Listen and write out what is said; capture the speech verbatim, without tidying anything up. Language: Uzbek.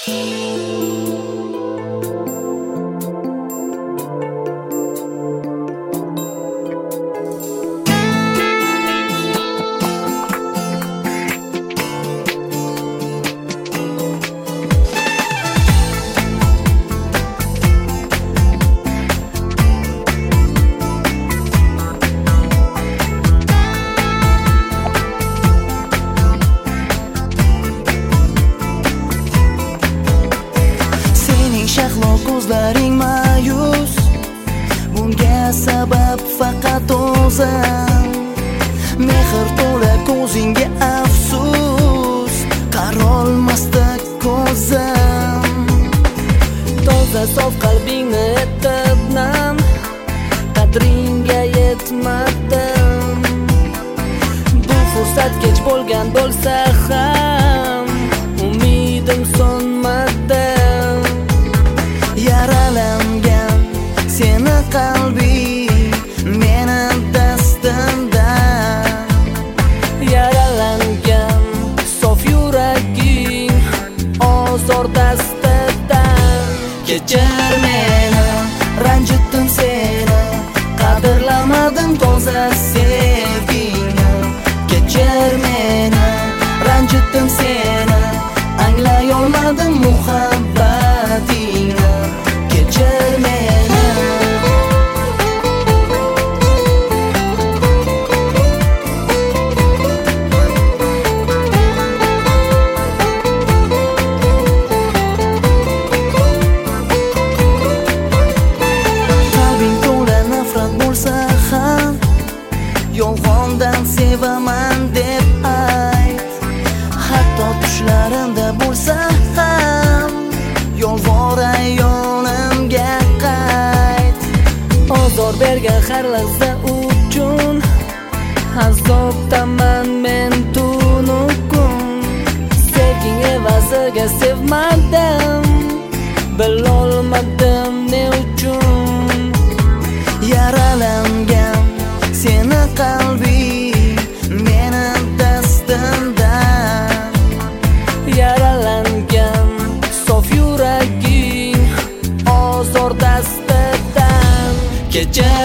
Ko'zlaring ma'yus, bunga sabab faqat o'zim. Mehr to'la ko'zingga afsus, qarolmasda ko'zim. Toza sof qalbingni etib nam, qadringga yetmadim. Bu fursat kech bo'lgan bo'lsa ham, umidim so'nmadi. Yaralangan seni qalbing meni dastimda, yaralangan sof yuraging ozor dastida. Kechir meni, ranjitdim seni, qadrlamadim toza sevgingni. Kechir meni, ranjitdim seni, anglay olmadim muhabbatingni. Kechir meni. Qalbing to'la nafrat bo'lsa ham, yolg'ondan sevaman deb ayt. Hatto tushlarimda bo'lsa ham, yolg'or ayonimga qayt. Ozor bergan har lahza uchun azobdaman men tunu kun. Sevging evaziga sevmadim, bilolmadim ne uchun. Yaralangan seni qalbing meni dastimda, yaralangan sof yuraging ozor dastidan. Kechir